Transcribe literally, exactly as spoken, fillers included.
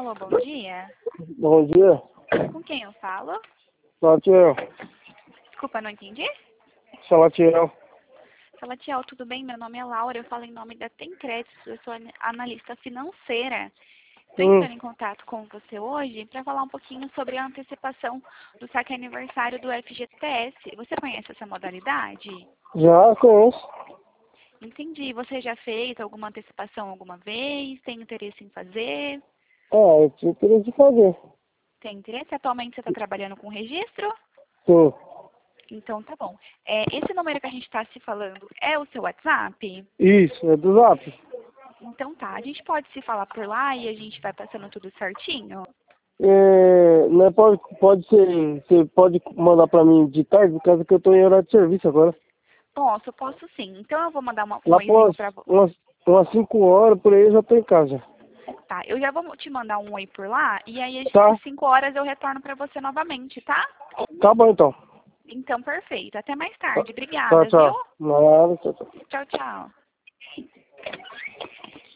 Alô, bom dia. Bom dia. Com quem eu falo? Salatiel. Desculpa, não entendi. Salatiel. Salatiel, tudo bem? Meu nome é Laura, eu falo em nome da Tem Crédito, eu sou analista financeira. Estou Hum. entrando em contato com você hoje para falar um pouquinho sobre a antecipação do saque aniversário do F G T S. Você conhece essa modalidade? Já conheço. Entendi. Você já fez alguma antecipação alguma vez? Tem interesse em fazer? Ah, eu tinha interesse de fazer. Tem interesse? Atualmente você está trabalhando com registro? Sim. Então tá bom. É, esse número que a gente está se falando é o seu WhatsApp? Isso, é do Zap. Então tá, a gente pode se falar por lá e a gente vai passando tudo certinho? É, né, pode, pode ser, você pode mandar pra mim de tarde, por causa que eu tô em horário de serviço agora. Posso, posso sim. Então eu vou mandar uma, um Lá por oizinho umas, pra você. umas, umas cinco horas, por aí eu já tô em casa. Tá, eu já vou te mandar um oi por lá e aí Tá? às cinco horas eu retorno pra você novamente, tá? Tá bom então. Então perfeito. Até mais Tá, tarde. tchau, Obrigada, viu? tchau. Nada, tchau, tchau. Tchau, tchau.